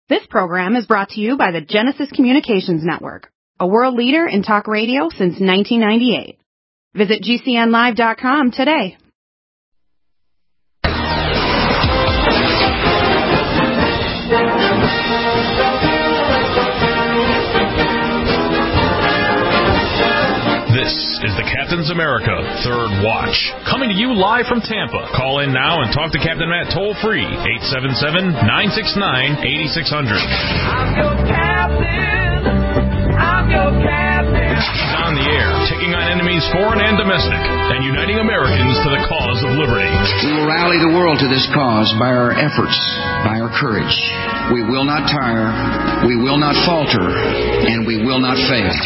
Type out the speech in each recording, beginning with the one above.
This program is brought to you by the Genesis Communications Network, a world leader in talk radio since 1998. Visit GCNlive.com today. This is the Captain's America Third Watch, coming to you live from Tampa. Call in now and talk to Captain Matt toll-free, 877-969-8600. I'm your captain. I'm your captain. He's on the air, taking on enemies foreign and domestic, and uniting Americans to the cause of liberty. We will rally the world to this cause by our efforts, by our courage. We will not tire, we will not falter, and we will not fail.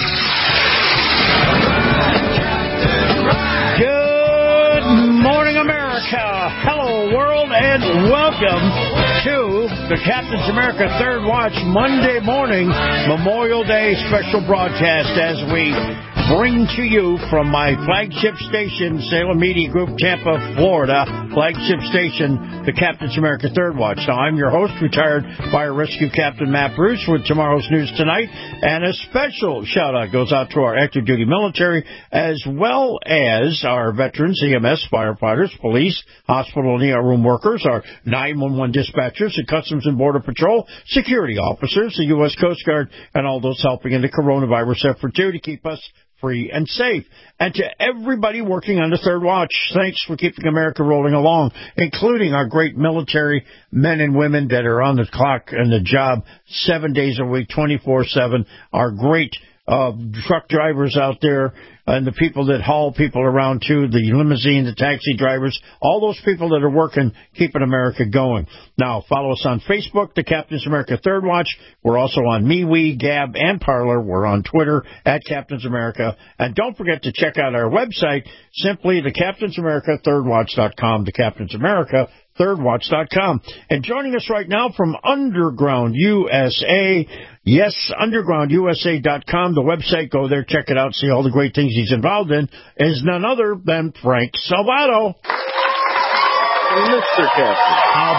Good morning, America. Hello, world, and welcome to the Captain's America Third Watch Monday morning Memorial Day special broadcast as we bring to you from my flagship station, Salem Media Group, Tampa, Florida, flagship station, the Captain's America Third Watch. Now, I'm your host, retired Fire Rescue Captain Matt Bruce, with tomorrow's news tonight, and a special shout-out goes out to our active duty military, as well as our veterans, EMS, firefighters, police, hospital and ER room workers, our 911 dispatchers, the Customs and Border Patrol, security officers, the U.S. Coast Guard, and all those helping in the coronavirus effort, too, to keep us free and safe. And to everybody working on the Third Watch, thanks for keeping America rolling along, including our great military men and women that are on the clock and the job 7 days a week, 24/7, our great truck drivers out there, and the people that haul people around, too, the limousine, the taxi drivers, all those people that are working, keeping America going. Now, follow us on Facebook, the Captain's America Third Watch. We're also on MeWe, Gab, and Parler. We're on Twitter, at Captain's America. And don't forget to check out our website, simply the Captain's America ThirdWatch.com, the Captain's America ThirdWatch.com. And joining us right now from Underground USA, yes, UndergroundUSA.com, the website, go there, check it out, see all the great things he's involved in, is none other than Frank Salvato. Mr. Captain.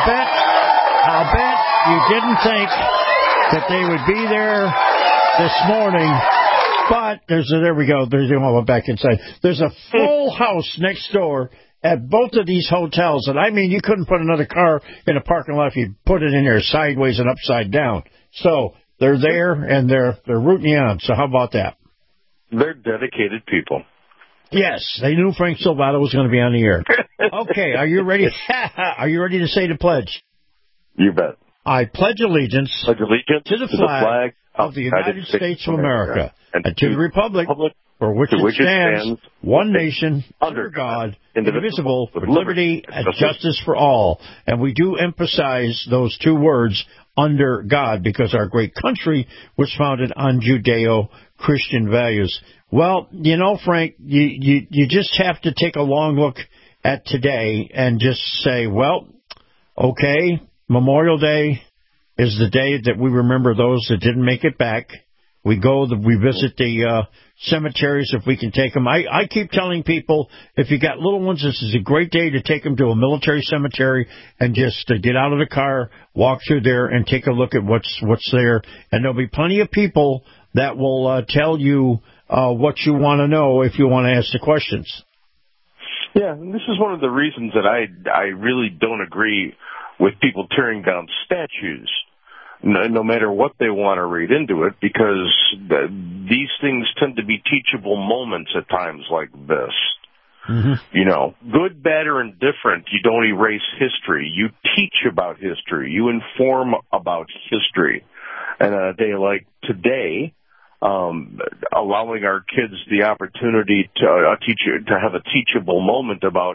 I'll bet you didn't think that they would be there this morning, but there we go, went back inside. There's a full house next door at both of these hotels, and I mean, you couldn't put another car in a parking lot if you put it in there sideways and upside down. So they're there, and they're rooting you on. So how about that? They're dedicated people. Yes, they knew Frank Salvato was going to be on the air. Okay, are you ready? Are you ready to say the pledge? You bet. I pledge allegiance to the flag of the United States of America and to the republic for which it stands, one nation, under God, indivisible, with liberty and justice for all. And we do emphasize those two words, under God, because our great country was founded on Judeo-Christian values. Well, you know, Frank, you just have to take a long look at today and just say, well, okay, Memorial Day is the day that we remember those that didn't make it back. We visit the cemeteries if we can take them. I keep telling people, if you got little ones, this is a great day to take them to a military cemetery and just get out of the car, walk through there, and take a look at what's there. And there'll be plenty of people that will tell you what you want to know if you want to ask the questions. Yeah, and this is one of the reasons that I really don't agree with people tearing down statues, no matter what they want to read into it, because these things tend to be teachable moments at times like this. Mm-hmm. You know, good, bad, or indifferent, you don't erase history. You teach about history. You inform about history. And on a day like today, allowing our kids the opportunity to have a teachable moment about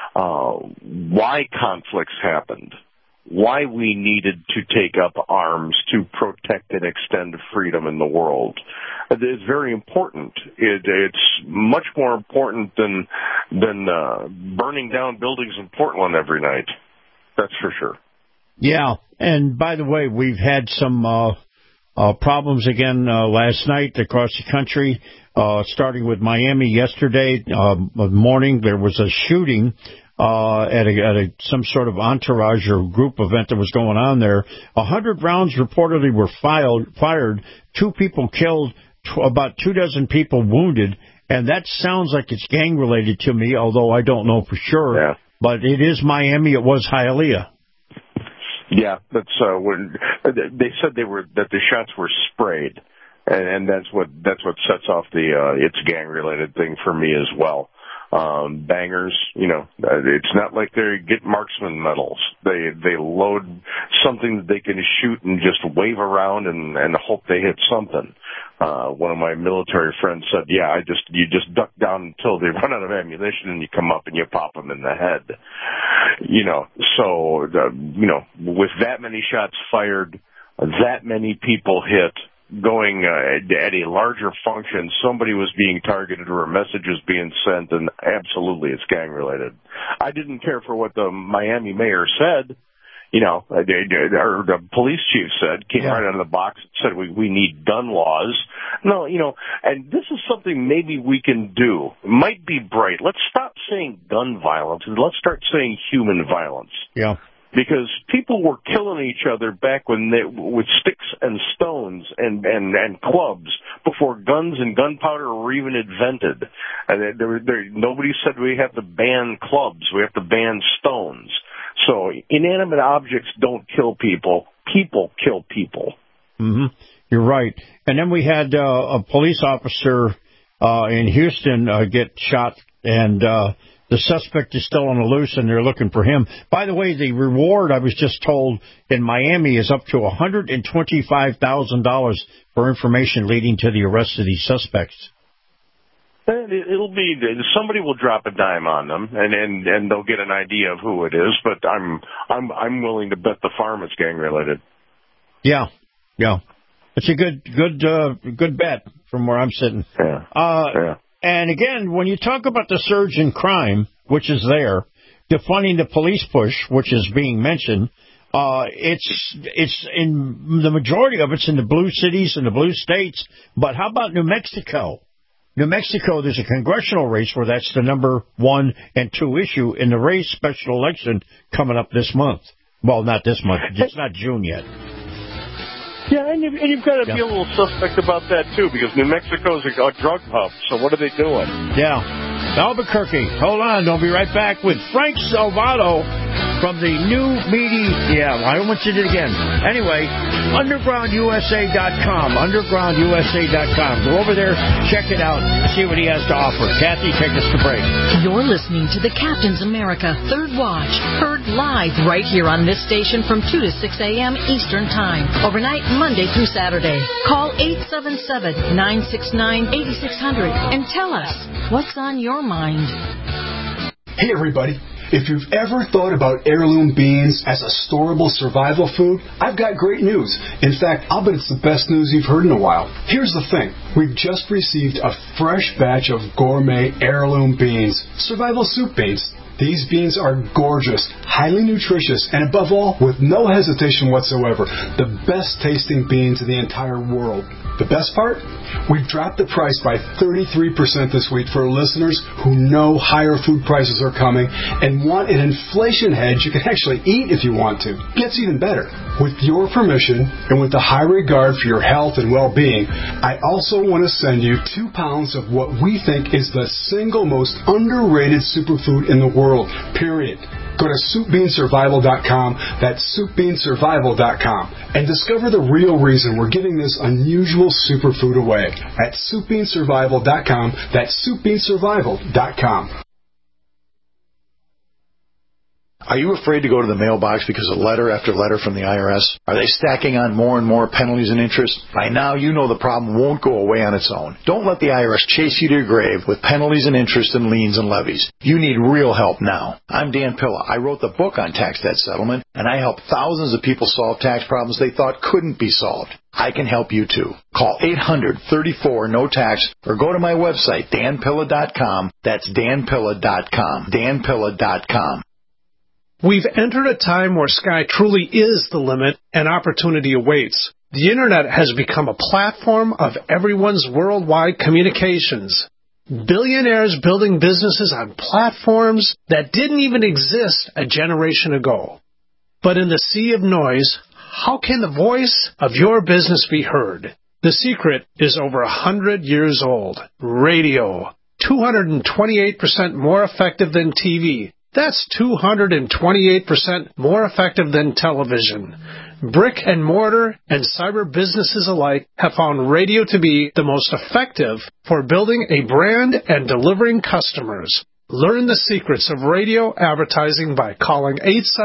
why conflicts happened, why we needed to take up arms to protect and extend freedom in the world. It's very important. It's much more important than burning down buildings in Portland every night. That's for sure. Yeah, and by the way, we've had some problems again last night across the country, starting with Miami yesterday morning. There was a shooting at some sort of entourage or group event that was going on there. 100 rounds reportedly were fired. 2 people killed, about 24 people wounded. And that sounds like it's gang-related to me, although I don't know for sure. Yeah. But it is Miami. It was Hialeah. Yeah, that's when they said that the shots were sprayed, and that's what sets off the it's gang-related thing for me as well. Bangers, it's not like they get marksman medals. They load something that they can shoot and just wave around and hope they hit something. One of my military friends said, "Yeah, you just duck down until they run out of ammunition, and you come up and you pop them in the head." So with that many shots fired, that many people hit. Going at a larger function, somebody was being targeted or a message was being sent, and absolutely it's gang-related. I didn't care for what the Miami mayor said, or the police chief said, came right out of the box and said we need gun laws. No, and this is something maybe we can do. It might be bright. Let's stop saying gun violence and let's start saying human violence. Yeah. Because people were killing each other back with sticks and stones and clubs before guns and gunpowder were even invented. And nobody said we have to ban clubs. We have to ban stones. So inanimate objects don't kill people. People kill people. Mm-hmm. You're right. And then we had a police officer in Houston get shot, and the suspect is still on the loose, and they're looking for him. By the way, the reward, I was just told, in Miami is up to $125,000 for information leading to the arrest of these suspects. It'll be somebody will drop a dime on them, and they'll get an idea of who it is. But I'm willing to bet the farm is gang related. Yeah. It's a good bet from where I'm sitting. Yeah. And again, when you talk about the surge in crime, which is there, defunding the police push, which is being mentioned, it's in the majority of it's in the blue cities and the blue states. But how about New Mexico? New Mexico, there's a congressional race where that's the number 1 and 2 issue in the race special election coming up this month. Well, not this month. It's not June yet. Yeah, and you've got to be a little suspect about that, too, because New Mexico's a drug hub, so what are they doing? Yeah. Albuquerque. Hold on. I'll be right back with Frank Salvato from the new media. Yeah, I want you to do it again. Anyway, undergroundusa.com. Undergroundusa.com. Go over there, check it out, see what he has to offer. Kathy, take us to break. You're listening to the Captain's America Third Watch, heard live right here on this station from 2 to 6 a.m. Eastern Time, overnight Monday through Saturday. Call 877-969-8600 and tell us what's on your mind. Hey, everybody. If you've ever thought about heirloom beans as a storable survival food, I've got great news. In fact, I'll bet it's the best news you've heard in a while. Here's the thing. We've just received a fresh batch of gourmet heirloom beans, survival soup beans. These beans are gorgeous, highly nutritious, and above all, with no hesitation whatsoever, the best tasting beans in the entire world. The best part? We've dropped the price by 33% this week for listeners who know higher food prices are coming and want an inflation hedge you can actually eat if you want to. Gets even better. With your permission and with the high regard for your health and well-being, I also want to send you 2 pounds of what we think is the single most underrated superfood in the world, period. Go to SoupBeanSurvival.com, that's SoupBeanSurvival.com, and discover the real reason we're giving this unusual superfood away at SoupBeanSurvival.com, that's SoupBeanSurvival.com. Are you afraid to go to the mailbox because of letter after letter from the IRS? Are they stacking on more and more penalties and interest? By now, you know the problem won't go away on its own. Don't let the IRS chase you to your grave with penalties and interest and liens and levies. You need real help now. I'm Dan Pilla. I wrote the book on tax debt settlement, and I help thousands of people solve tax problems they thought couldn't be solved. I can help you too. Call 800-34-NO-TAX or go to my website, danpilla.com. That's danpilla.com. danpilla.com. We've entered a time where sky truly is the limit and opportunity awaits. The Internet has become a platform of everyone's worldwide communications. Billionaires building businesses on platforms that didn't even exist a generation ago. But in the sea of noise, how can the voice of your business be heard? The secret is over 100 years old. Radio. 228% more effective than TV. That's 228% more effective than television. Brick and mortar and cyber businesses alike have found radio to be the most effective for building a brand and delivering customers. Learn the secrets of radio advertising by calling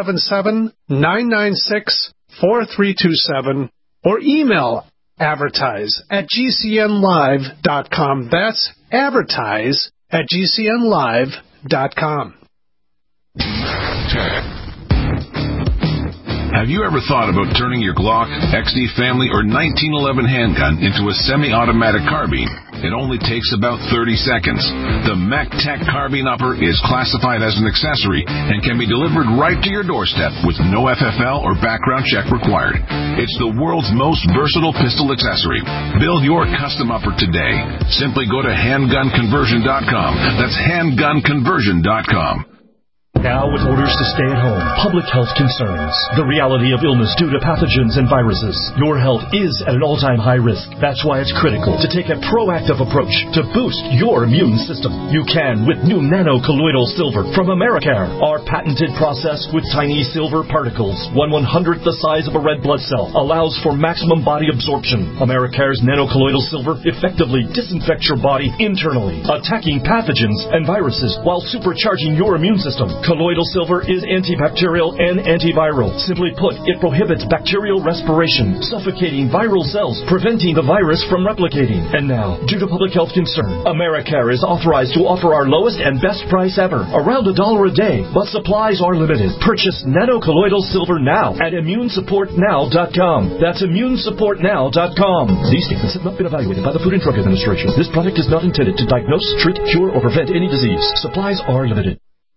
877-996-4327 or email advertise@gcnlive.com. That's advertise@gcnlive.com. Have you ever thought about turning your Glock, XD Family, or 1911 handgun into a semi-automatic carbine? It only takes about 30 seconds. The MacTac Carbine Upper is classified as an accessory and can be delivered right to your doorstep with no FFL or background check required. It's the world's most versatile pistol accessory. Build your custom upper today. Simply go to handgunconversion.com. That's handgunconversion.com. Now, with orders to stay at home, public health concerns, the reality of illness due to pathogens and viruses, your health is at an all-time high risk. That's why it's critical to take a proactive approach to boost your immune system. You can with new nano-colloidal silver from Americare. Our patented process with tiny silver particles, 1/100th the size of a red blood cell, allows for maximum body absorption. Americare's nano-colloidal silver effectively disinfects your body internally, attacking pathogens and viruses while supercharging your immune system. Colloidal silver is antibacterial and antiviral. Simply put, it prohibits bacterial respiration, suffocating viral cells, preventing the virus from replicating. And now, due to public health concern, Americare is authorized to offer our lowest and best price ever, around $1 a day, but supplies are limited. Purchase nano-colloidal silver now at immunesupportnow.com. That's immunesupportnow.com. These statements have not been evaluated by the Food and Drug Administration. This product is not intended to diagnose, treat, cure, or prevent any disease. Supplies are limited.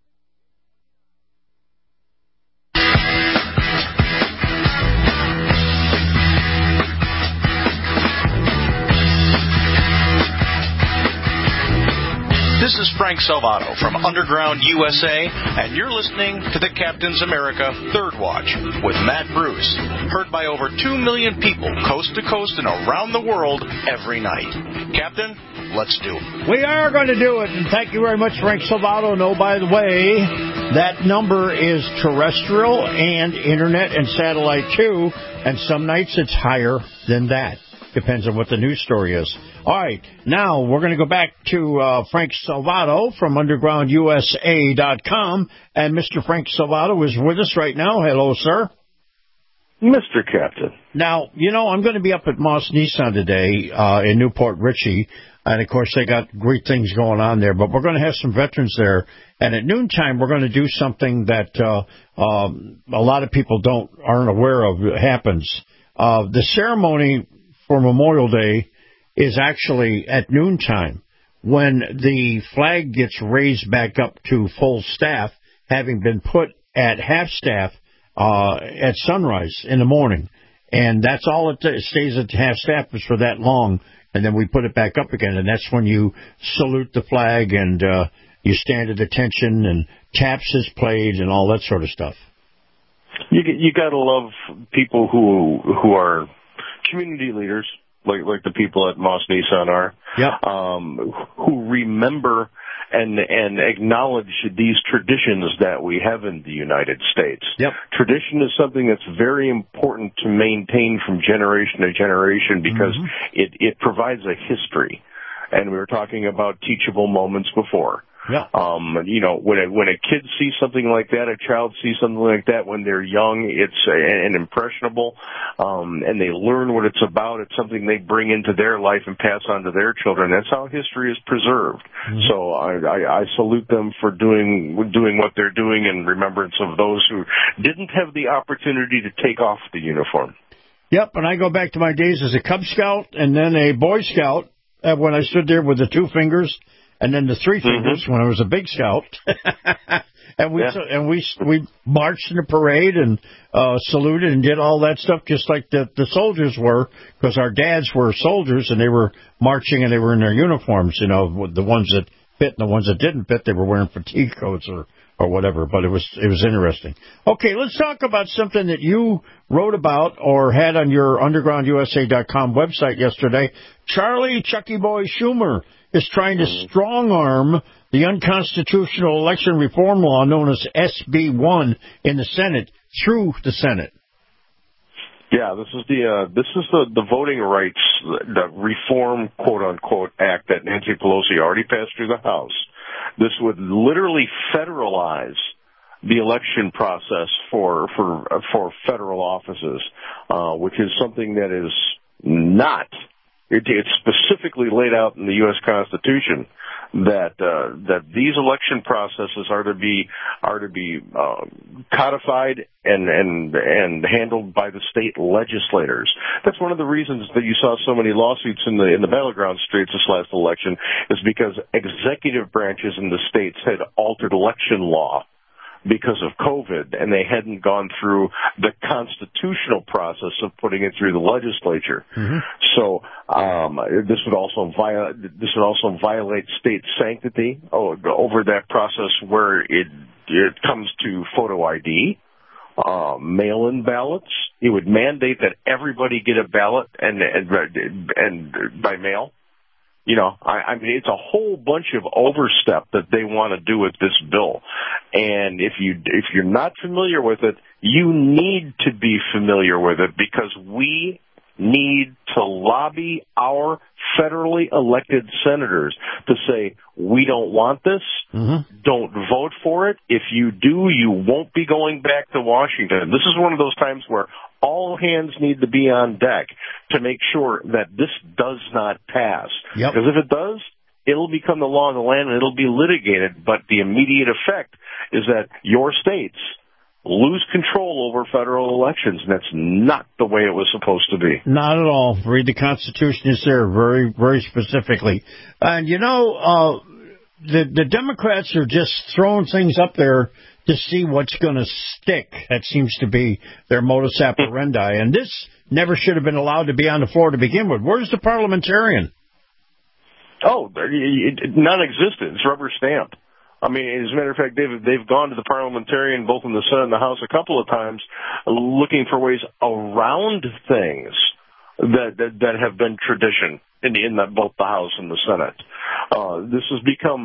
This is Frank Salvato from Underground USA, and you're listening to the Captain's America Third Watch with Matt Bruce, heard by over 2 million people coast to coast and around the world every night. Captain, let's do it. We are going to do it, and thank you very much, Frank Salvato. And, oh, by the way, that number is terrestrial and Internet and satellite, too, and some nights it's higher than that. Depends on what the news story is. All right, now we're going to go back to Frank Salvato from UndergroundUSA.com, and Mr. Frank Salvato is with us right now. Hello, sir. Mr. Captain. Now, you know, I'm going to be up at Moss Nissan today in Newport Richey, and, of course, they got great things going on there, but we're going to have some veterans there, and at noontime we're going to do something that a lot of people aren't aware of happens. The ceremony for Memorial Day is actually at noontime when the flag gets raised back up to full staff, having been put at half staff at sunrise in the morning. And that's all it stays at half staff is for that long, and then we put it back up again, and that's when you salute the flag and you stand at attention and taps is played and all that sort of stuff. You got to love people who are community leaders, like the people at Moss Nissan are, yep. Who remember and acknowledge these traditions that we have in the United States. Yep. Tradition is something that's very important to maintain from generation to generation because it provides a history. And we were talking about teachable moments before. Yeah. You know, when a kid sees something like that, a child sees something like that when they're young, it's and impressionable, and they learn what it's about. It's something they bring into their life and pass on to their children. That's how history is preserved. So I salute them for doing what they're doing in remembrance of those who didn't have the opportunity to take off the uniform. Yep, and I go back to my days as a Cub Scout and then a Boy Scout when I stood there with the 2 fingers. And then the 3 fingers when I was a Big Scout. And we marched in a parade and saluted and did all that stuff just like the soldiers were, because our dads were soldiers and they were marching and they were in their uniforms. You know, the ones that fit and the ones that didn't fit, they were wearing fatigue coats or whatever. But it was interesting. Okay, let's talk about something that you wrote about or had on your undergroundusa.com website yesterday. Charlie Chucky Boy Schumer is trying to strong-arm the unconstitutional election reform law known as SB1 in the Senate through the Senate. Yeah, this is the voting rights, the reform, quote unquote, act that Nancy Pelosi already passed through the House. This would literally federalize the election process for federal offices, which is something that is not. It's specifically laid out in the U.S. Constitution that these election processes are to be codified and handled by the state legislators. That's one of the reasons that you saw so many lawsuits in the battleground states this last election, is because executive branches in the states had altered election law because of COVID, and they hadn't gone through the constitutional process of putting it through the legislature. Mm-hmm. So this would also violate state sanctity over that process, where it comes to photo ID, mail-in ballots. It would mandate that everybody get a ballot and by mail. You know, I mean, it's a whole bunch of overstep that they want to do with this bill. And if you're not familiar with it, you need to be familiar with it, because we need to lobby our federally elected senators to say, we don't want this. Mm-hmm. Don't vote for it. If you do, you won't be going back to Washington. This is one of those times where all hands need to be on deck to make sure that this does not pass. Yep. Because if it does, it'll become the law of the land and it'll be litigated. But the immediate effect is that your states lose control over federal elections, and that's not the way it was supposed to be. Not at all. Read the Constitution, is there very, very specifically. And, you know, the Democrats are just throwing things up there to see what's going to stick. That seems to be their modus operandi. And this never should have been allowed to be on the floor to begin with. Where's the parliamentarian? Oh, non-existent. It's rubber stamped. I mean, as a matter of fact, they've gone to the parliamentarian, both in the Senate and the House, a couple of times, looking for ways around things that have been tradition in both the House and the Senate. This has become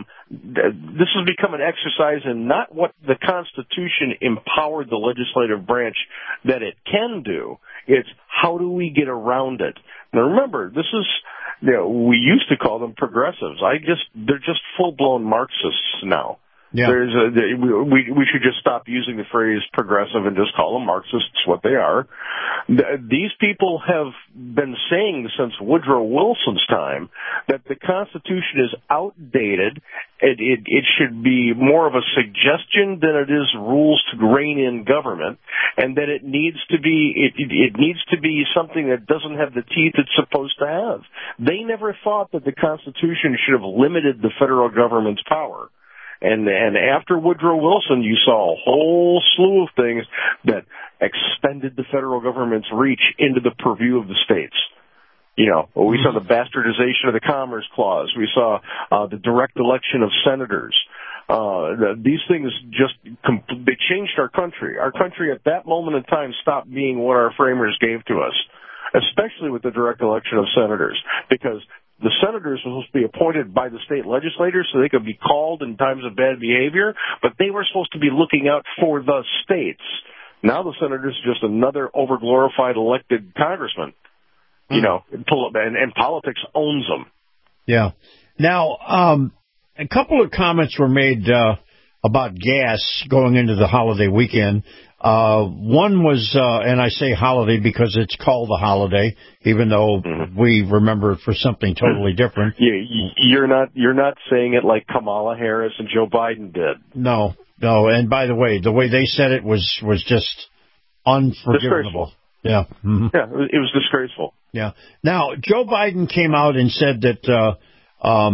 an exercise in not what the Constitution empowered the legislative branch that it can do. It's how do we get around it. Now remember, this is, you know, we used to call them progressives. They're just full-blown Marxists now. Yeah. We should just stop using the phrase progressive and just call them Marxists what they are. These people have been saying since Woodrow Wilson's time that the Constitution is outdated. It should be more of a suggestion than it is rules to rein in government, and that it needs to be something that doesn't have the teeth it's supposed to have. They never thought that the Constitution should have limited the federal government's power. And after Woodrow Wilson, you saw a whole slew of things that expanded the federal government's reach into the purview of the states. You know, we saw the bastardization of the Commerce Clause. We saw the direct election of senators. These things they changed our country. Our country at that moment in time stopped being what our framers gave to us, especially with the direct election of senators, because the senators were supposed to be appointed by the state legislators so they could be called in times of bad behavior, but they were supposed to be looking out for the states. Now the senators are just another overglorified elected congressman, you know, and politics owns them. Yeah. Now, a couple of comments were made about gas going into the holiday weekend. One was, and I say holiday because it's called a holiday, even though we remember it for something totally different. You're not saying it like Kamala Harris and Joe Biden did. No. And by the way they said it was just unforgivable. Yeah. Mm-hmm. Yeah, it was disgraceful. Yeah. Now, Joe Biden came out and said that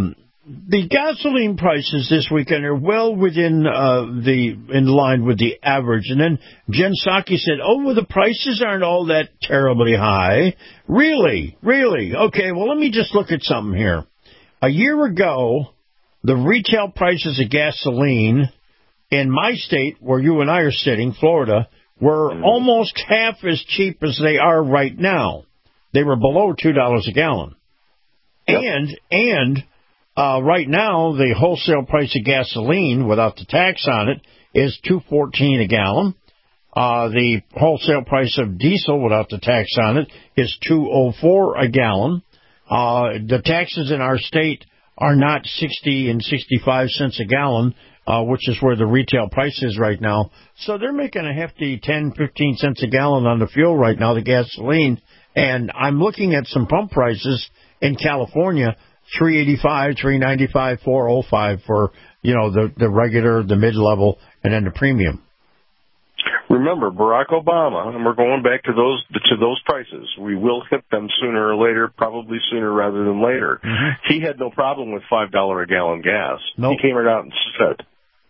the gasoline prices this weekend are well within in line with the average. And then Jen Psaki said, well, the prices aren't all that terribly high. Really? Okay, well, let me just look at something here. A year ago, the retail prices of gasoline in my state, where you and I are sitting, Florida, were almost half as cheap as they are right now. They were below $2 a gallon. Yep. And right now, the wholesale price of gasoline, without the tax on it, is $2.14 a gallon. The wholesale price of diesel, without the tax on it, is $2.04 a gallon. The taxes in our state are not 60 and 65 cents a gallon, which is where the retail price is right now. So they're making a hefty 10, 15 cents a gallon on the fuel right now, the gasoline. And I'm looking at some pump prices in California, $3.85, $3.95, $4.05 for, the regular, the mid-level, and then the premium. Remember, Barack Obama, and we're going back to those prices. We will hit them sooner or later, probably sooner rather than later. Mm-hmm. He had no problem with $5 a gallon gas. Nope. He came right out and said,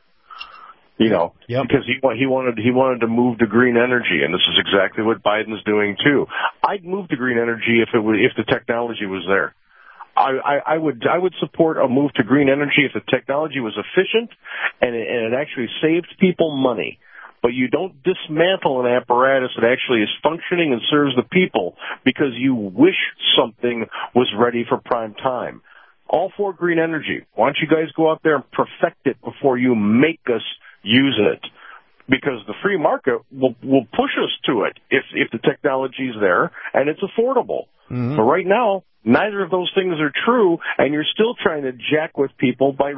because he wanted to move to green energy, and this is exactly what Biden's doing too. I'd move to green energy if the technology was there. I would support a move to green energy if the technology was efficient and it actually saved people money. But you don't dismantle an apparatus that actually is functioning and serves the people because you wish something was ready for prime time. All for green energy. Why don't you guys go out there and perfect it before you make us use it? Because the free market will push us to it if the technology is there and it's affordable. Mm-hmm. But right now, neither of those things are true, and you're still trying to jack with people by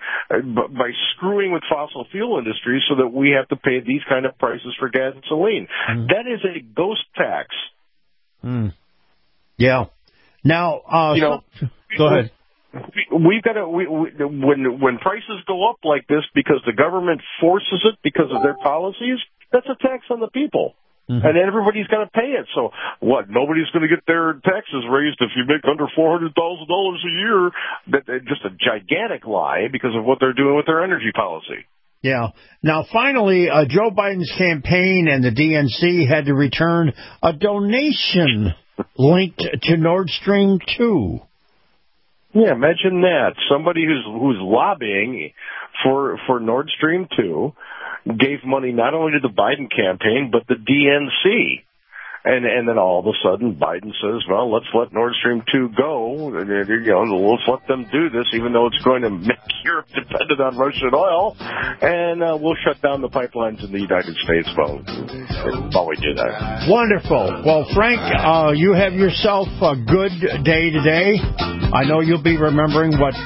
screwing with fossil fuel industries so that we have to pay these kind of prices for gasoline. Mm-hmm. That is a ghost tax. Mm. Yeah. Now, go ahead. We've got to when prices go up like this because the government forces it because of their policies, that's a tax on the people. Mm-hmm. And everybody's got to pay it. So what? Nobody's going to get their taxes raised if you make under $400,000 a year. That's just a gigantic lie because of what they're doing with their energy policy. Yeah. Now, finally, Joe Biden's campaign and the DNC had to return a donation linked to Nord Stream 2. Yeah, imagine that. Somebody who's lobbying for Nord Stream 2 gave money not only to the Biden campaign, but the DNC. And then all of a sudden, Biden says, well, let's let Nord Stream 2 go. Let's let them do this, even though it's going to make Europe dependent on Russian oil. And we'll shut down the pipelines in the United States while we do that. Wonderful. Well, Frank, you have yourself a good day today. I know you'll be remembering what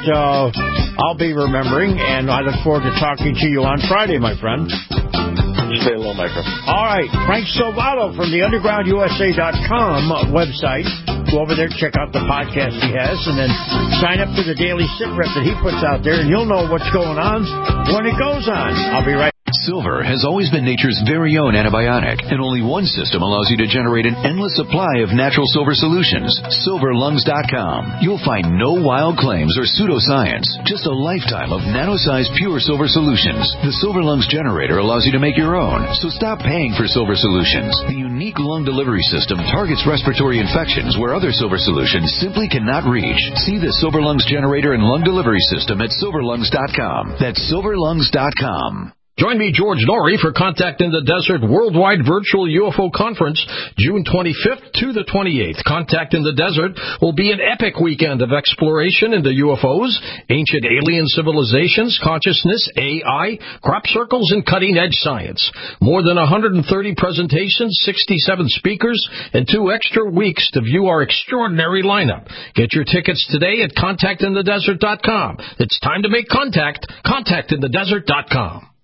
I'll be remembering, and I look forward to talking to you on Friday, my friend. Stay low, Michael. All right. Frank Salvato from the UndergroundUSA.com website. Go over there, check out the podcast he has, and then sign up for the daily sit rep that he puts out there, and you'll know what's going on when it goes on. I'll be right back. Silver has always been nature's very own antibiotic, and only one system allows you to generate an endless supply of natural silver solutions. SilverLungs.com. You'll find no wild claims or pseudoscience, just a lifetime of nano-sized pure silver solutions. The Silver Lungs generator allows you to make your own, so stop paying for silver solutions. The unique lung delivery system targets respiratory infections where other silver solutions simply cannot reach. See the Silver Lungs generator and lung delivery system at SilverLungs.com. That's SilverLungs.com. Join me, George Norrie, for Contact in the Desert Worldwide Virtual UFO Conference, June 25th to the 28th. Contact in the Desert will be an epic weekend of exploration into UFOs, ancient alien civilizations, consciousness, AI, crop circles, and cutting-edge science. More than 130 presentations, 67 speakers, and 2 extra weeks to view our extraordinary lineup. Get your tickets today at ContactInTheDesert.com. It's time to make contact. ContactInTheDesert.com.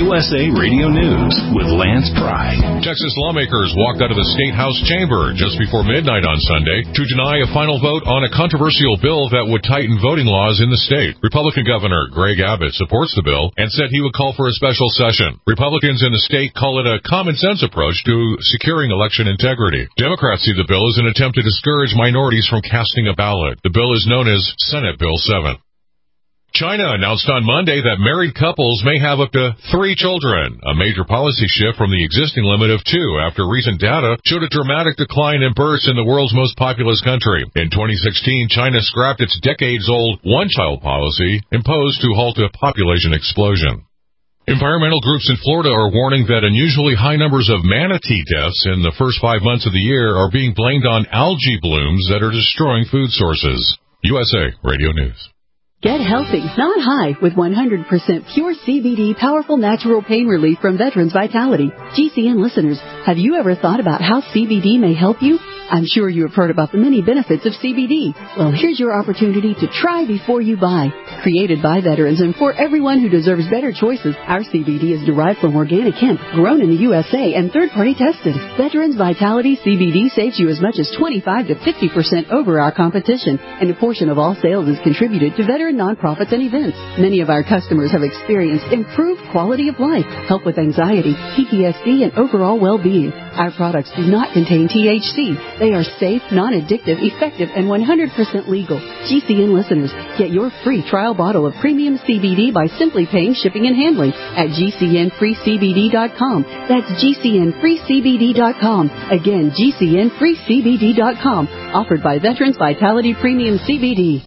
USA Radio News with Lance Pry. Texas lawmakers walked out of the State House chamber just before midnight on Sunday to deny a final vote on a controversial bill that would tighten voting laws in the state. Republican Governor Greg Abbott supports the bill and said he would call for a special session. Republicans in the state call it a common-sense approach to securing election integrity. Democrats see the bill as an attempt to discourage minorities from casting a ballot. The bill is known as Senate Bill 7. China announced on Monday that married couples may have up to 3 children, a major policy shift from the existing limit of 2 after recent data showed a dramatic decline in births in the world's most populous country. In 2016, China scrapped its decades-old one-child policy imposed to halt a population explosion. Environmental groups in Florida are warning that unusually high numbers of manatee deaths in the first 5 months of the year are being blamed on algae blooms that are destroying food sources. USA Radio News. Get healthy, not high, with 100% pure CBD powerful natural pain relief from Veterans Vitality. GCN listeners, have you ever thought about how CBD may help you? I'm sure you have heard about the many benefits of CBD. Well, here's your opportunity to try before you buy. Created by veterans and for everyone who deserves better choices, our CBD is derived from organic hemp, grown in the USA and third-party tested. Veterans Vitality CBD saves you as much as 25 to 50% over our competition, and a portion of all sales is contributed to veteran nonprofits and events. Many of our customers have experienced improved quality of life, help with anxiety, PTSD, and overall well-being. Our products do not contain THC. They are safe, non-addictive, effective, and 100% legal. GCN listeners, get your free trial bottle of premium CBD by simply paying shipping and handling at GCNFreeCBD.com. That's GCNFreeCBD.com. Again, GCNFreeCBD.com. Offered by Veterans Vitality Premium CBD.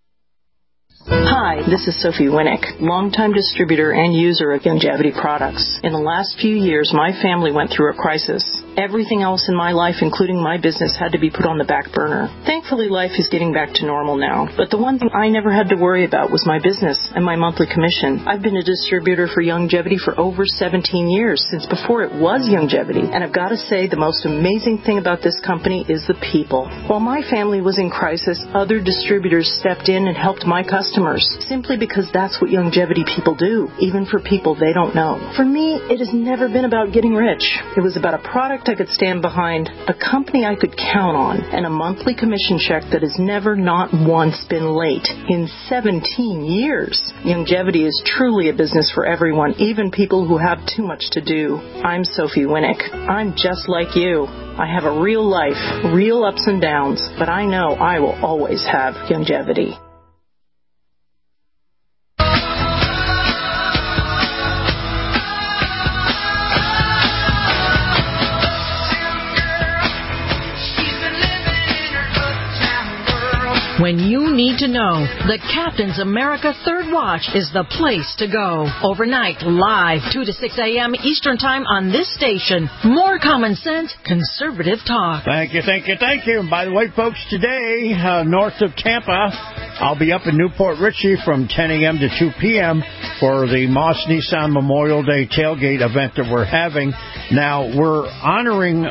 Hi, this is Sophie Winnick, longtime distributor and user of Youngevity products. In the last few years, my family went through a crisis. Everything else in my life, including my business, had to be put on the back burner. Thankfully, life is getting back to normal now. But the one thing I never had to worry about was my business and my monthly commission. I've been a distributor for Youngevity for over 17 years, since before it was Youngevity. And I've got to say, the most amazing thing about this company is the people. While my family was in crisis, other distributors stepped in and helped my customers, simply because that's what Youngevity people do, even for people they don't know. For me, it has never been about getting rich. It was about a product I could stand behind, a company I could count on, and a monthly commission check that has never, not once, been late in 17 years. Youngevity is truly a business for everyone, even people who have too much to do. I'm Sophie Winnick. I'm just like you. I have a real life, real ups and downs, but I know I will always have Youngevity. When you need to know, the Captain's America Third Watch is the place to go. Overnight, live, 2 to 6 a.m. Eastern Time on this station. More common sense, conservative talk. Thank you. And by the way, folks, today, north of Tampa, I'll be up in Newport Richey from 10 a.m. to 2 p.m. for the Moss Nissan Memorial Day tailgate event that we're having. Now, we're honoring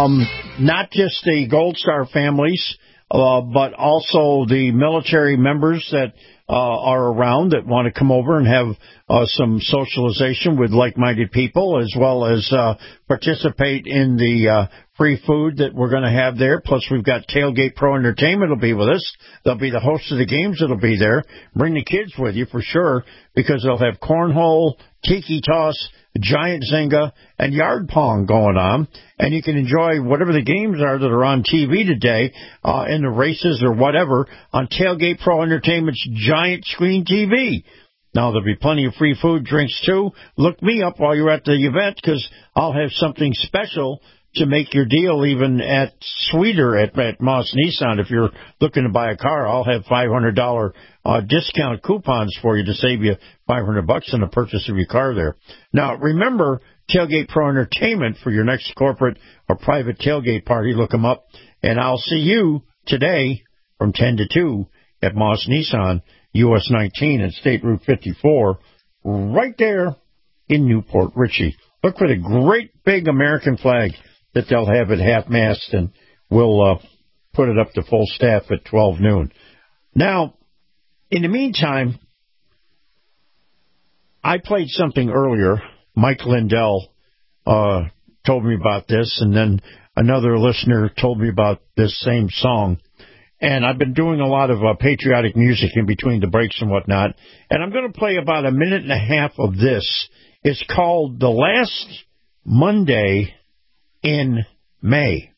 not just the Gold Star families, but also the military members that are around that want to come over and have some socialization with like-minded people, as well as participate in the free food that we're going to have there. Plus, we've got Tailgate Pro Entertainment will be with us. They'll be the hosts of the games that'll be there. Bring the kids with you for sure, because they'll have cornhole, tiki toss, giant Zynga, and yard pong going on. And you can enjoy whatever the games are that are on TV today, in the races or whatever, on Tailgate Pro Entertainment's giant screen TV. Now, there'll be plenty of free food, drinks, too. Look me up while you're at the event, because I'll have something special to make your deal even sweeter at Moss Nissan. If you're looking to buy a car, I'll have $500 discount coupons for you to save you $500 on the purchase of your car there. Now, remember, Tailgate Pro Entertainment for your next corporate or private tailgate party. Look them up. And I'll see you today from 10 to 2 at Moss Nissan, US 19 and State Route 54, right there in Newport Richey. Look for the great big American flag that they'll have at half-mast, and we'll put it up to full staff at 12 noon. Now, in the meantime, I played something earlier Mike Lindell told me about this, and then another listener told me about this same song. And I've been doing a lot of patriotic music in between the breaks and whatnot. And I'm going to play about a minute and a half of this. It's called The Last Monday in May.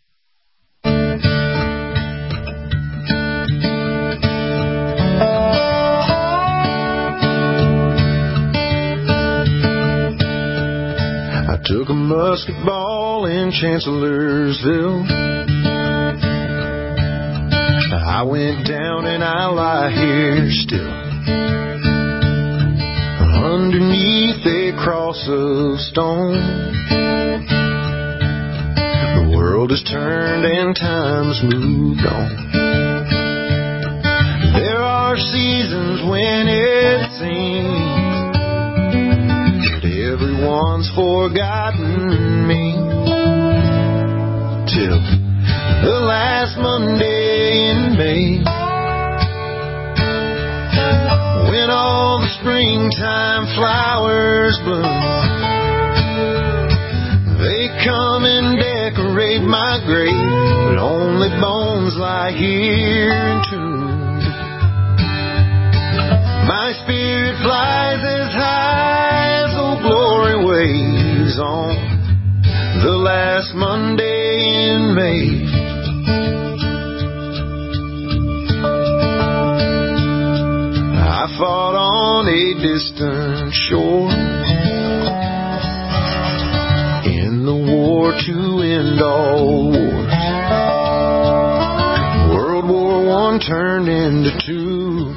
I took a musket ball in Chancellorsville. I went down and I lie here still, underneath a cross of stone. The world has turned and time's moved on. There are seasons when it seems that everyone's forgotten me, till the last Monday in May, when all the springtime flowers bloom. They come and decorate my grave, but only bones lie here entombed. My spirit flies as high as old glory waves on the last Monday in May. I fought on a distant shore in the war to end all wars. World War I turned into two,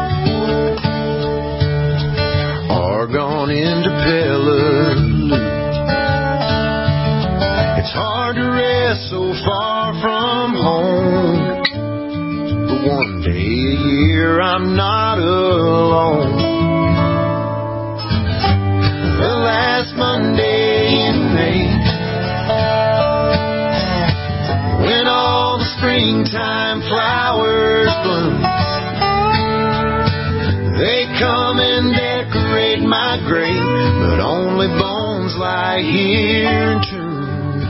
Argonne into Peleliu. It's hard to rest so far from home, but one day a year I'm not alone. The last Monday in May, when all the springtime flowers bloom, they come and decorate my grave, but only bones lie here entombed.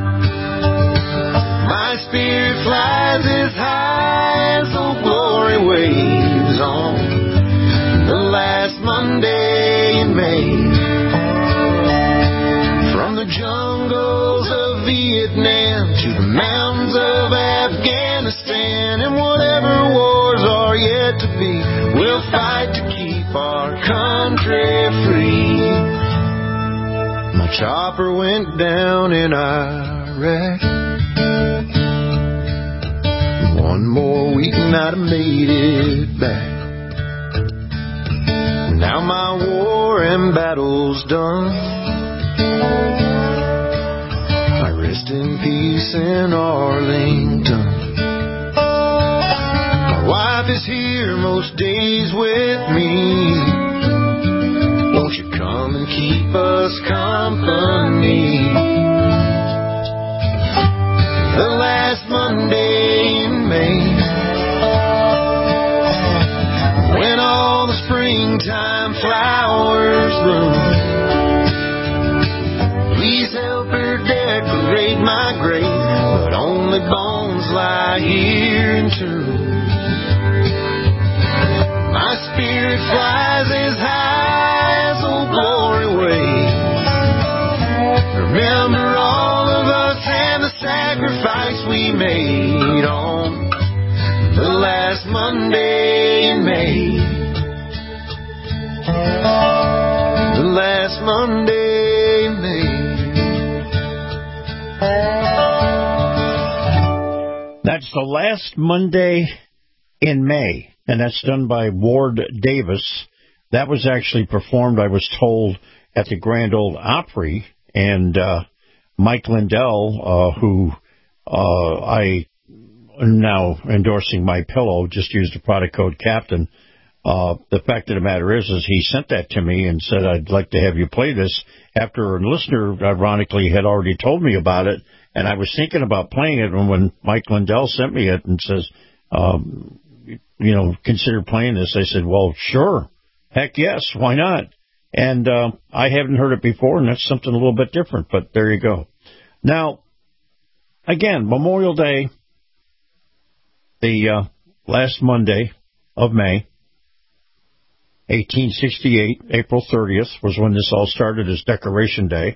My spirit flies as high as old glory waves on the last Monday in May. From the jungles of Vietnam to the mountains of Afghanistan, and whatever wars are yet to be, we'll fight to keep our country free. My chopper went down in Iraq. One more week and I'd have made it back. Now my war and battle's done. I rest in peace in Arlington. My wife is here most days with me. Won't you come and keep us company? The last Monday in May, when all the springtime flowers bloom, please help her decorate my grave, but only bones lie here entombed. My spirit flies as high as old glory waves. Remember all of us and the sacrifice we made on the last Monday in May. The last Monday in May. That's The Last Monday in May, and that's done by Ward Davis. That was actually performed, I was told, at the Grand Ole Opry, and Mike Lindell, who I am now endorsing My Pillow, just used the product code Captain. The fact of the matter is he sent that to me and said, I'd like to have you play this, after a listener, ironically, had already told me about it, and I was thinking about playing it, and when Mike Lindell sent me it and says, consider playing this, I said, well, sure, heck yes, why not? And I haven't heard it before, and that's something a little bit different, but there you go. Now, again, Memorial Day, the last Monday of May, 1868, April 30th, was when this all started as Decoration Day.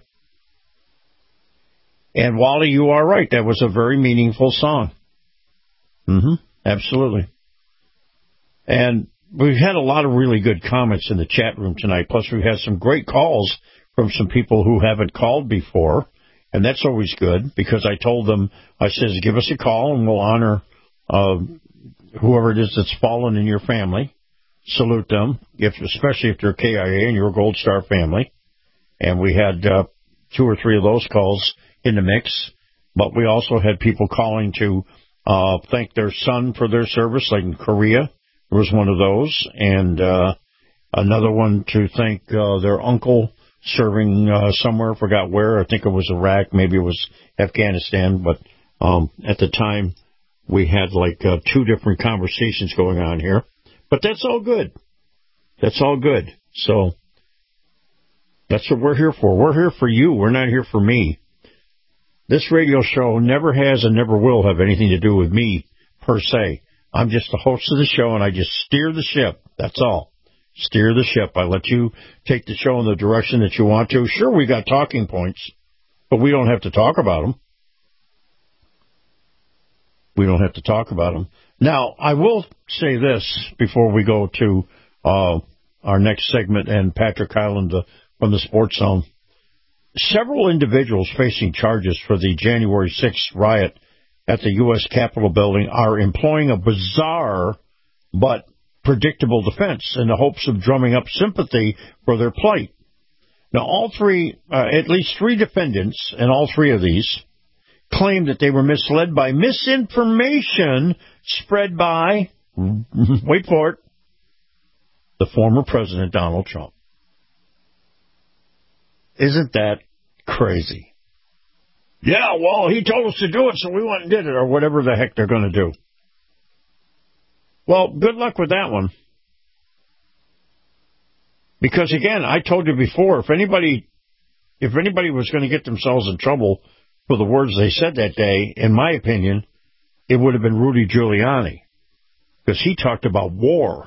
And Wally, you are right. That was a very meaningful song. Absolutely. And we've had a lot of really good comments in the chat room tonight. Plus, we've had some great calls from some people who haven't called before. And that's always good because I told them, I says, give us a call and we'll honor whoever it is that's fallen in your family. Salute them, especially if they're KIA and you're a Gold Star family. And we had 2 or 3 of those calls in the mix. But we also had people calling to thank their son for their service, like in Korea. There was one of those. And another one to thank their uncle serving somewhere, forgot where. I think it was Iraq, maybe it was Afghanistan. But at the time, we had like 2 different conversations going on here. But that's all good. That's all good. So that's what we're here for. We're here for you. We're not here for me. This radio show never has and never will have anything to do with me, per se. I'm just the host of the show, and I just steer the ship. That's all. Steer the ship. I let you take the show in the direction that you want to. Sure, we got talking points, but we don't have to talk about them. We don't have to talk about them. Now, I will say this before we go to our next segment and Patrick Hyland from the Sports Zone. Several individuals facing charges for the January 6th riot at the U.S. Capitol building are employing a bizarre but predictable defense in the hopes of drumming up sympathy for their plight. Now, at least 3 defendants, and all 3 of these, claimed that they were misled by misinformation spread by, wait for it, the former President Donald Trump. Isn't that crazy? Yeah, well, he told us to do it, so we went and did it, or whatever the heck they're going to do. Well, good luck with that one. Because, again, I told you before, if anybody was going to get themselves in trouble for the words they said that day, in my opinion, it would have been Rudy Giuliani. Because he talked about war.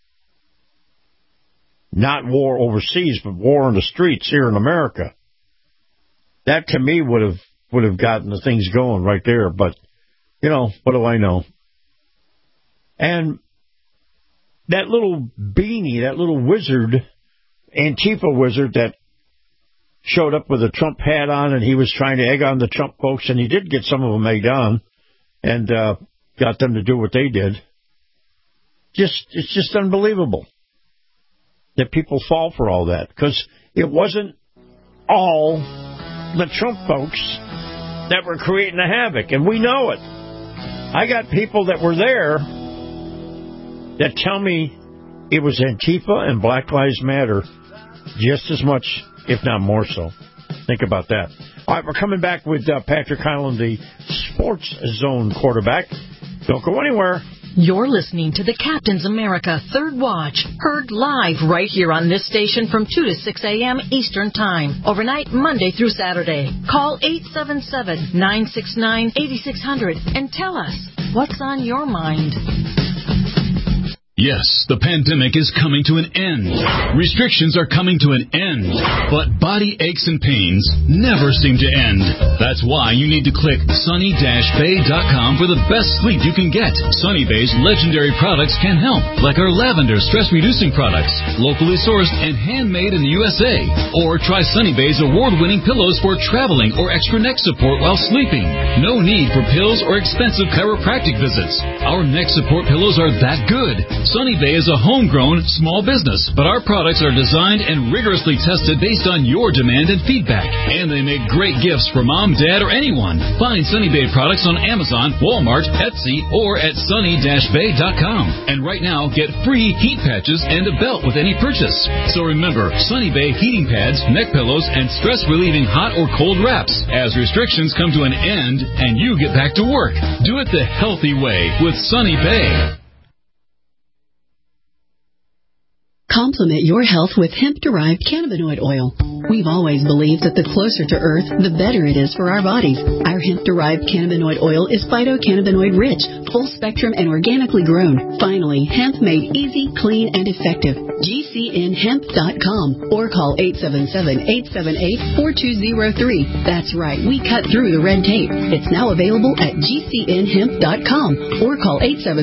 Not war overseas, but war on the streets here in America. That, to me, would have gotten the things going right there. But, what do I know? And that little beanie, that little wizard, Antifa wizard that showed up with a Trump hat on, and he was trying to egg on the Trump folks, and he did get some of them egged on and got them to do what they did. It's just unbelievable that people fall for all that, because it wasn't all the Trump folks that were creating the havoc, and we know it. I got people that were there that tell me it was Antifa and Black Lives Matter just as much, if not more so. Think about that. All right, we're coming back with Patrick Hyland, the Sports Zone quarterback. Don't go anywhere. You're listening to the Captain's America Third Watch, heard live right here on this station from 2 to 6 a.m. Eastern Time, overnight Monday through Saturday. Call 877-969-8600 and tell us what's on your mind. Yes, the pandemic is coming to an end. Restrictions are coming to an end. But body aches and pains never seem to end. That's why you need to click sunny-bay.com for the best sleep you can get. Sunny Bay's legendary products can help, like our lavender stress-reducing products, locally sourced and handmade in the USA. Or try Sunny Bay's award-winning pillows for traveling or extra neck support while sleeping. No need for pills or expensive chiropractic visits. Our neck support pillows are that good. Sunny Bay is a homegrown small business, but our products are designed and rigorously tested based on your demand and feedback. And they make great gifts for mom, dad, or anyone. Find Sunny Bay products on Amazon, Walmart, Etsy, or at sunny-bay.com. And right now, get free heat patches and a belt with any purchase. So remember, Sunny Bay heating pads, neck pillows, and stress-relieving hot or cold wraps. As restrictions come to an end and you get back to work, do it the healthy way with Sunny Bay. Complement your health with hemp-derived cannabinoid oil. We've always believed that the closer to Earth, the better it is for our bodies. Our hemp-derived cannabinoid oil is phytocannabinoid-rich, full-spectrum, and organically grown. Finally, hemp made easy, clean, and effective. GCNhemp.com or call 877-878-4203. That's right, we cut through the red tape. It's now available at GCNhemp.com or call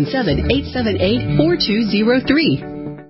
877-878-4203.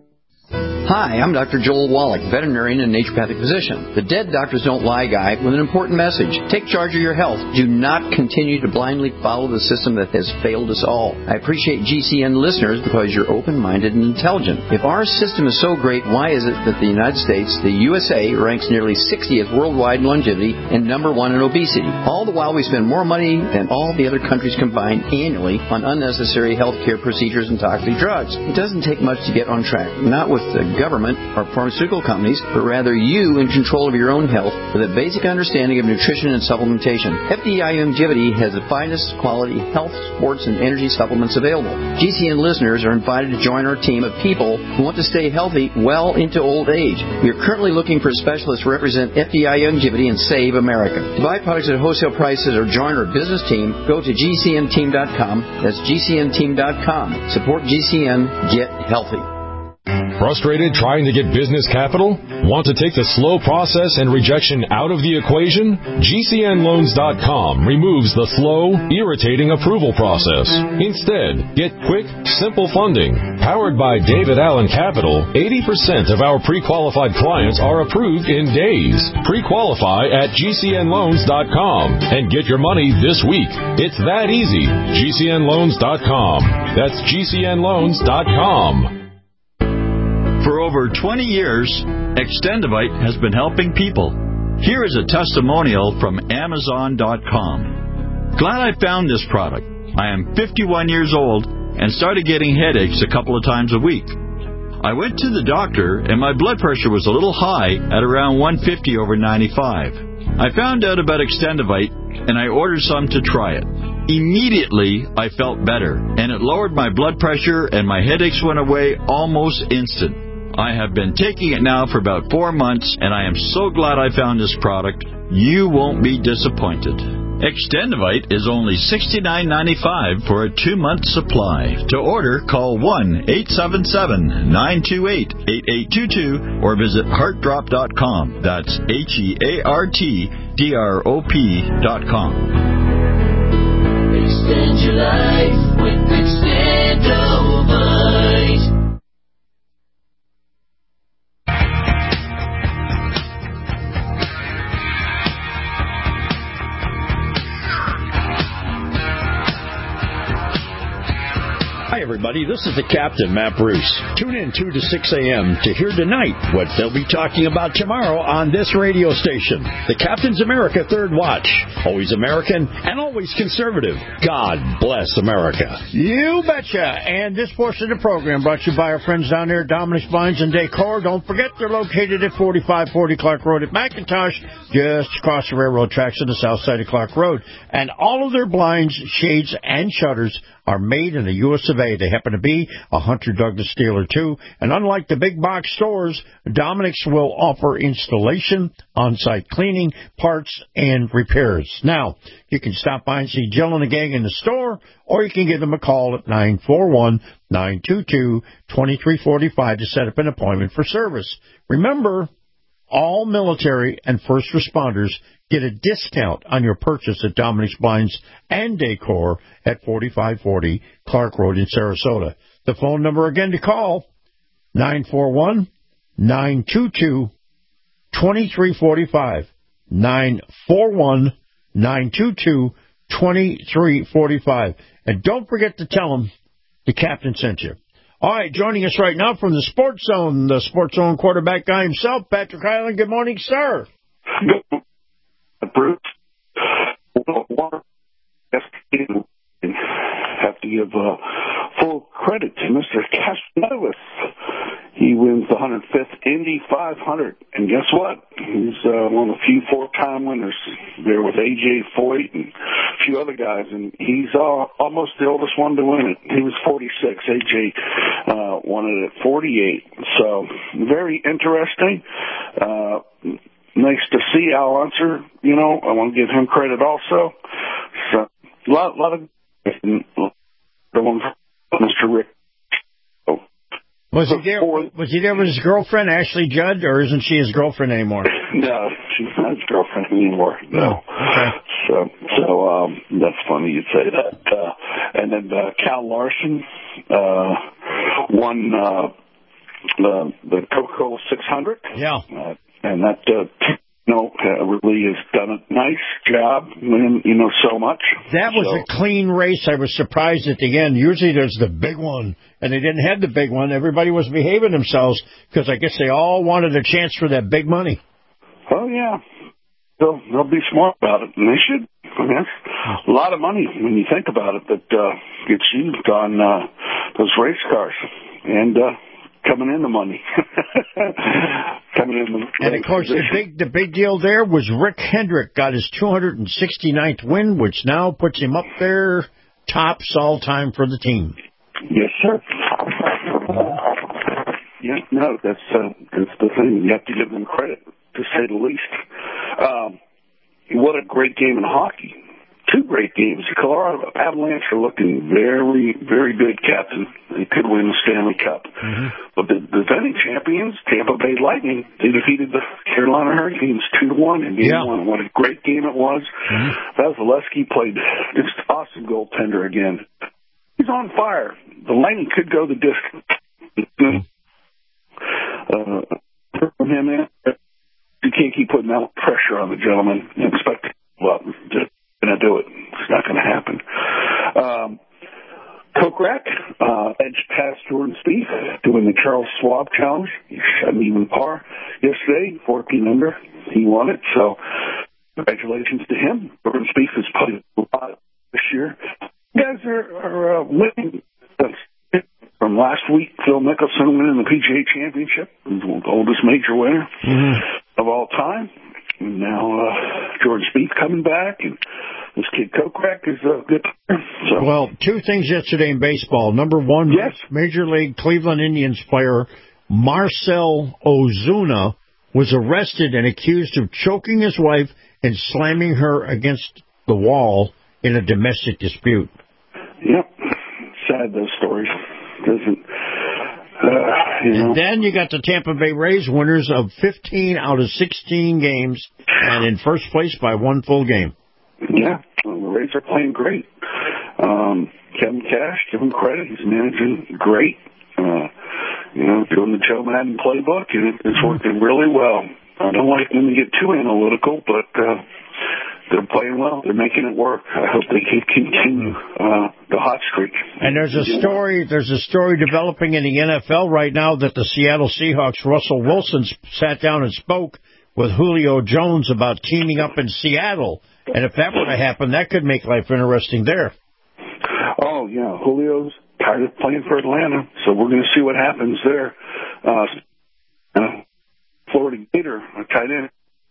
Hi, I'm Dr. Joel Wallach, veterinarian and naturopathic physician. The Dead Doctors Don't Lie guy with an important message. Take charge of your health. Do not continue to blindly follow the system that has failed us all. I appreciate GCN listeners because you're open-minded and intelligent. If our system is so great, why is it that the United States, the USA, ranks nearly 60th worldwide in longevity and number 1 in obesity? All the while we spend more money than all the other countries combined annually on unnecessary health care procedures and toxic drugs. It doesn't take much to get on track. Not with the government or pharmaceutical companies, but rather you in control of your own health with a basic understanding of nutrition and supplementation. FDI Longevity has the finest quality health, sports, and energy supplements available. GCN listeners are invited to join our team of people who want to stay healthy well into old age. We are currently looking for specialists to represent FDI Longevity and Save America. To buy products at wholesale prices or join our business team, go to GCNteam.com. That's GCNteam.com. Support GCN. Get healthy. Frustrated trying to get business capital? Want to take the slow process and rejection out of the equation? GCNloans.com removes the slow, irritating approval process. Instead, get quick, simple funding. Powered by David Allen Capital, 80% of our pre-qualified clients are approved in days. Pre-qualify at GCNloans.com and get your money this week. It's that easy. GCNloans.com. That's GCNloans.com. For over 20 years, Extendivite has been helping people. Here is a testimonial from Amazon.com. Glad I found this product. I am 51 years old and started getting headaches a couple of times a week. I went to the doctor and my blood pressure was a little high at around 150 over 95. I found out about Extendivite and I ordered some to try it. Immediately, I felt better, and it lowered my blood pressure and my headaches went away almost instant. I have been taking it now for about 4 months, and I am so glad I found this product. You won't be disappointed. Extendivite is only $69.95 for a 2-month supply. To order, call 1-877-928-8822 or visit heartdrop.com. That's HEARTDROP.com. Extend your life with Extendivite. Hi, everybody. This is the Captain, Matt Bruce. Tune in 2 to 6 a.m. to hear tonight what they'll be talking about tomorrow on this radio station. The Captain's America Third Watch. Always American and always conservative. God bless America. You betcha. And this portion of the program brought to you by our friends down there at Dominic's Blinds and Decor. Don't forget they're located at 4540 Clark Road at McIntosh, just across the railroad tracks on the south side of Clark Road. And all of their blinds, shades, and shutters are made in the U.S. of A. They happen to be a Hunter Douglas dealer, too. And unlike the big box stores, Dominic's will offer installation, on-site cleaning, parts, and repairs. Now, you can stop by and see Jill and the gang in the store, or you can give them a call at 941-922-2345 to set up an appointment for service. Remember, all military and first responders get a discount on your purchase at Dominic's Blinds and Decor at 4540 Clark Road in Sarasota. The phone number again to call, 941-922-2345. 941-922-2345. And don't forget to tell them the Captain sent you. All right, joining us right now from the Sports Zone, the Sports Zone quarterback guy himself, Patrick Hyland. Good morning, sir. Bruce, have to give full credit to Mr. Castellanos. He wins the 105th Indy 500, and guess what? He's one of the few four-time winners there with A.J. Foyt and a few other guys, and he's almost the oldest one to win it. He was 46. A.J. won it at 48. So very interesting. Nice to see Al Unser. You know, I want to give him credit also. So a lot of the one for Mr. Rick. Was he there with his girlfriend, Ashley Judd, or isn't she his girlfriend anymore? No, she's not his girlfriend anymore. No. Okay. So that's funny you'd say that. And then Cal Larson won the Coca-Cola 600. Yeah. And that really has done a nice job, winning, so much. That was a clean race. I was surprised at the end. Usually there's the big one, and they didn't have the big one. Everybody was behaving themselves because I guess they all wanted a chance for that big money. Oh, yeah. They'll be smart about it, and they should. I mean, that's a lot of money when you think about it that gets used on those race cars. And coming in the money. And, of course, the big deal there was Rick Hendrick got his 269th win, which now puts him up there, tops all time for the team. Yes, sir. Yeah, no, that's the thing. You have to give them credit, to say the least. What a great game in hockey. Two great games. The Colorado Avalanche are looking very, very good, Captain. They could win the Stanley Cup. Mm-hmm. But the defending champions, Tampa Bay Lightning, they defeated the Carolina Hurricanes 2-1 in Game 1. What a great game it was. Mm-hmm. Vasilevsky played just awesome goaltender again. He's on fire. The Lightning could go the distance. From him in, you can't keep putting that pressure on the gentleman and expect just going to do it. It's not going to happen. Kokrak edged past Jordan Spieth to win the Charles Schwab Challenge. He shot an even par yesterday, 14 under. He won it, so congratulations to him. Jordan Spieth has played a lot this year. You guys are winning. From last week, Phil Mickelson winning the PGA Championship, the oldest major winner of all time. And now Jordan Spieth coming back, and this kid Kokrak is a good player. So. Well, two things yesterday in baseball. Number one, Major League Cleveland Indians player Marcell Ozuna was arrested and accused of choking his wife and slamming her against the wall in a domestic dispute. Yep. Sad, those stories. And then you got the Tampa Bay Rays winners of 15 out of 16 games and in first place by one full game. Yeah, the Rays are playing great. Kevin Cash, give him credit. He's managing great. Doing the Joe Madden playbook, and it's working really well. I don't like them to get too analytical, but they're playing well. They're making it work. I hope they can continue the hot streak. And there's a story developing in the NFL right now that the Seattle Seahawks, Russell Wilson, sat down and spoke with Julio Jones about teaming up in Seattle. And if that were to happen, that could make life interesting there. Oh, yeah. Julio's tired of playing for Atlanta, so we're going to see what happens there. Florida Gator, a tight end.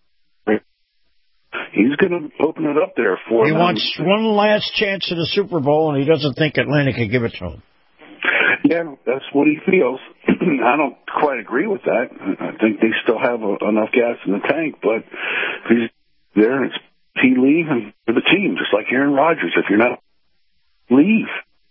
He's going to open it up there for him. He wants one last chance at the Super Bowl, and he doesn't think Atlanta can give it to him. Yeah, that's what he feels. I don't quite agree with that. I think they still have enough gas in the tank, but if he's there, it's he leave and for the team, just like Aaron Rodgers. If you're not, leave.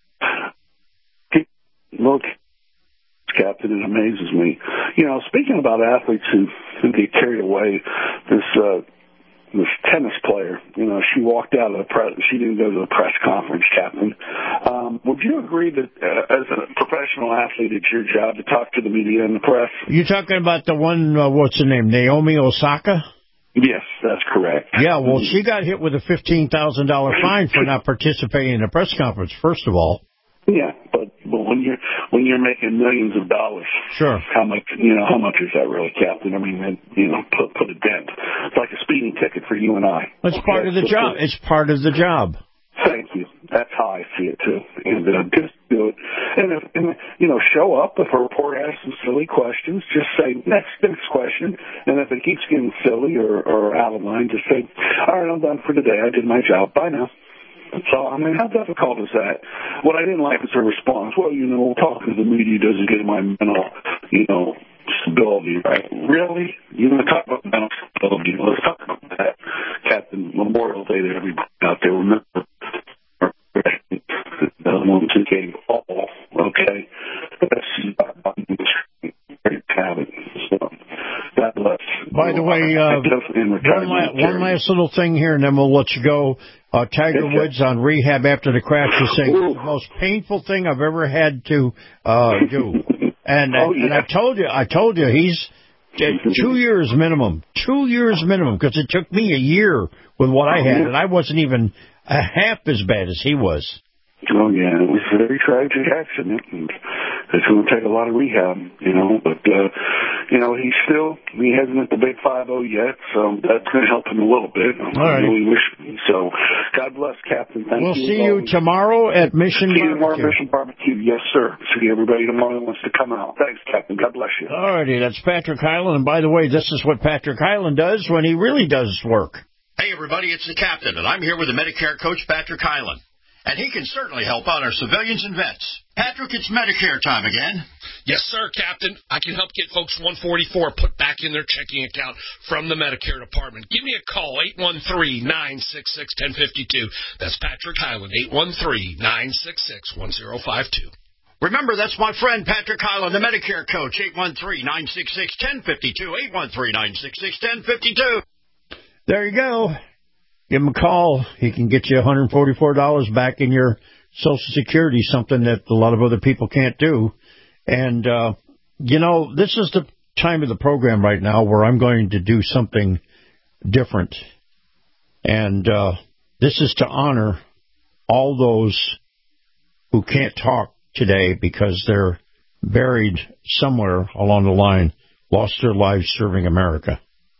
Look, Captain, it amazes me. Speaking about athletes who get carried away, this tennis player, she walked out of the press. She didn't go to the press conference, Captain. Would you agree that as a professional athlete, it's your job to talk to the media and the press? You talking about the one, what's her name, Naomi Osaka? Yes, that's correct. Yeah, well, she got hit with a $15,000 fine for not participating in a press conference, first of all. Yeah, but when you're making millions of dollars, sure. How much is that really, Captain? I mean, put a dent. It's like a speeding ticket for you and I. It's part of the job. It's part of the job. Thank you. That's how I see it too. And just do it. And show up. If a reporter asks some silly questions, just say, next question. And if it keeps getting silly or out of line, just say, all right, I'm done for today. I did my job. Bye now. So, I mean, how difficult is that? What I didn't like was her response. Well, talking to the media doesn't get my mental, stability, right? Really? You want to talk about mental stability? Let's talk about that. Captain, Memorial Day to everybody out there. Remember, the one who gave all, okay? That's great habit. So, God bless. By the way, one last little thing here, and then we'll let you go. Tiger Woods on rehab after the crash is saying the most painful thing I've ever had to do. And I told you he's 2 years minimum. 2 years minimum, because it took me a year with what I had, and I wasn't even half as bad as he was. Oh, yeah, it was a very tragic accident, and it's going to take a lot of rehab, but, he hasn't hit the big 5-0 yet, so that's going to help him a little bit. All right. So, God bless, Captain. Thank you. We'll see you tomorrow at Mission Barbecue. Tomorrow at Mission Barbecue, yes, sir. See everybody tomorrow who wants to come out. Thanks, Captain. God bless you. All righty, that's Patrick Hyland, and by the way, this is what Patrick Hyland does when he really does work. Hey, everybody, it's the Captain, and I'm here with the Medicare coach, Patrick Hyland. And he can certainly help out our civilians and vets. Patrick, it's Medicare time again. Yes, sir, Captain. I can help get folks 144 put back in their checking account from the Medicare department. Give me a call, 813-966-1052. That's Patrick Hyland, 813-966-1052. Remember, that's my friend Patrick Hyland, the Medicare coach, 813-966-1052, 813-966-1052. There you go. Give him a call. He can get you $144 back in your Social Security, something that a lot of other people can't do. And, this is the time of the program right now where I'm going to do something different. And this is to honor all those who can't talk today because they're buried somewhere along the line, lost their lives serving America.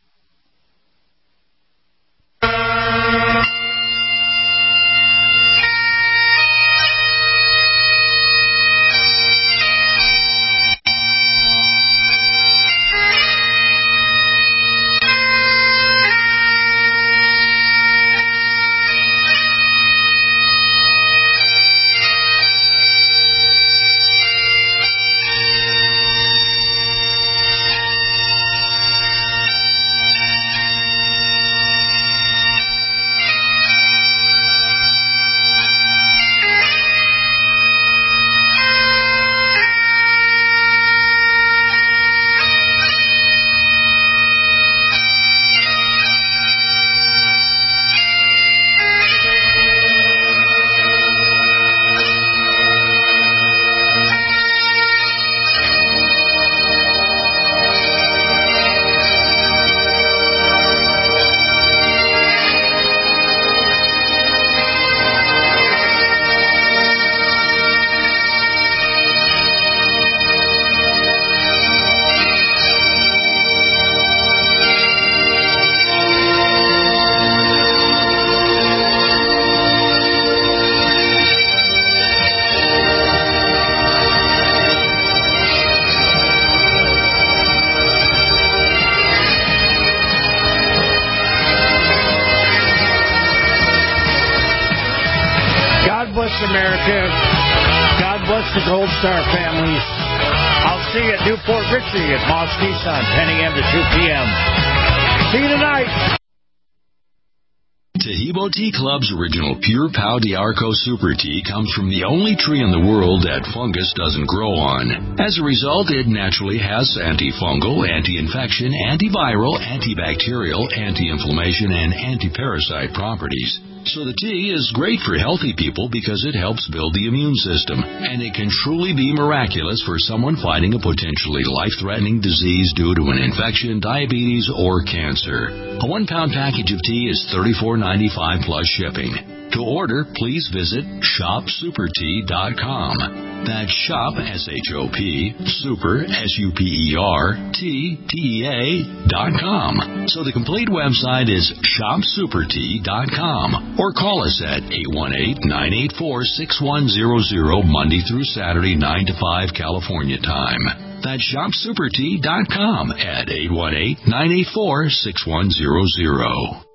America. God bless the Gold Star families. I'll see you at Newport Richie at Moss Nissan, 10 a.m. to 2 p.m. See you tonight. Taheebo Tea Club's original Pure Pau d'Arco Super Tea comes from the only tree in the world that fungus doesn't grow on. As a result, it naturally has antifungal, anti-infection, antiviral, antibacterial, anti-inflammation, and anti-parasite properties. So the tea is great for healthy people because it helps build the immune system, and it can truly be miraculous for someone fighting a potentially life-threatening disease due to an infection, diabetes, or cancer. A 1-pound package of tea is $34.95 plus shipping. To order, please visit shopsupertea.com. That's shop, S-H-O-P, super, SUPERTEA.com. So the complete website is shopsupertea.com. Or call us at 818-984-6100 Monday through Saturday, 9 to 5 California time. That's shopsupertea.com at 818-984-6100.